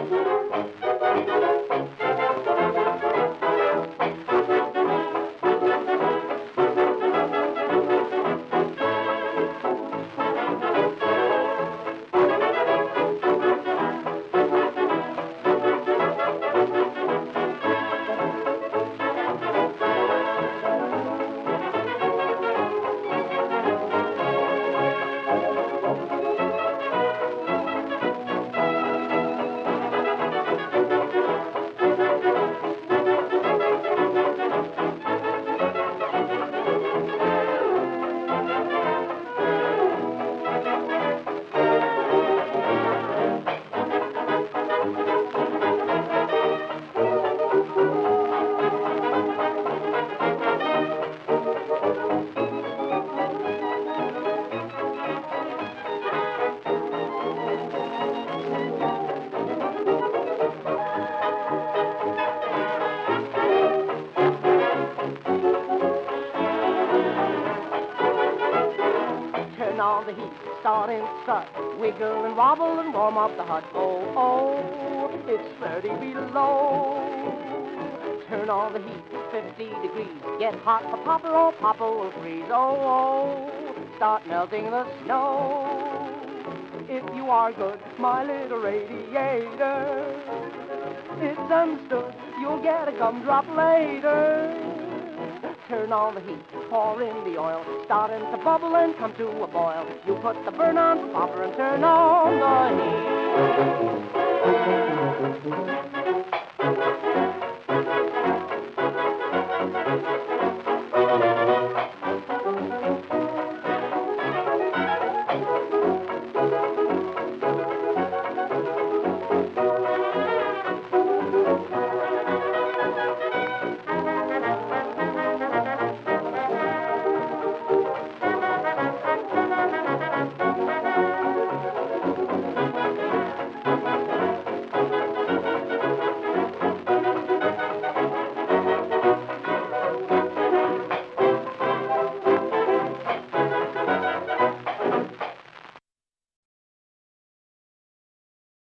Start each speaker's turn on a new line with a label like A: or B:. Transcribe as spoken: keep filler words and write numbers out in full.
A: Turn on the heat, start and strut, wiggle and wobble and warm up the hut. Oh, oh, it's thirty below. Turn on the heat, fifty degrees, get hot for Papa or Papa will freeze. Oh, oh, start melting the snow. If you are good, my little radiator, it's understood you'll get a gumdrop later. Turn on the heat, pour in the oil, starting to bubble and come to a boil. You put the burn on for Papa and turn on the heat.